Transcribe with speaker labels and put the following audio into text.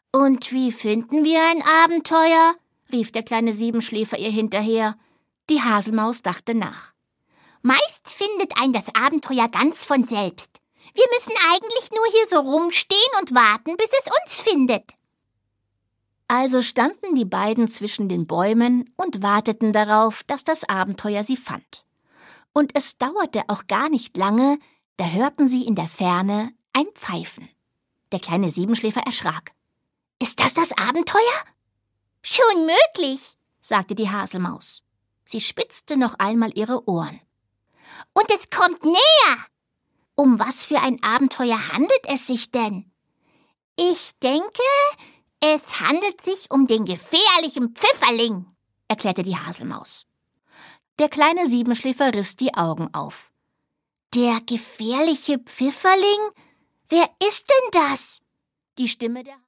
Speaker 1: Und wie finden wir ein Abenteuer?, rief der kleine Siebenschläfer ihr hinterher. Die Haselmaus dachte nach. Meist findet ein das Abenteuer ganz von selbst. Wir müssen eigentlich nur hier so rumstehen und warten, bis es uns findet. Also standen die beiden zwischen den Bäumen und warteten darauf, dass das Abenteuer sie fand. Und es dauerte auch gar nicht lange, da hörten sie in der Ferne ein Pfeifen. Der kleine Siebenschläfer erschrak. »Ist das Abenteuer?« »Schon möglich«, sagte die Haselmaus. Sie spitzte noch einmal ihre Ohren. »Und es kommt näher! Um was für ein Abenteuer handelt es sich denn?« »Ich denke, es handelt sich um den gefährlichen Pfifferling«, erklärte die Haselmaus. Der kleine Siebenschläfer riss die Augen auf. »Der gefährliche Pfifferling? Wer ist denn das?« Die Stimme der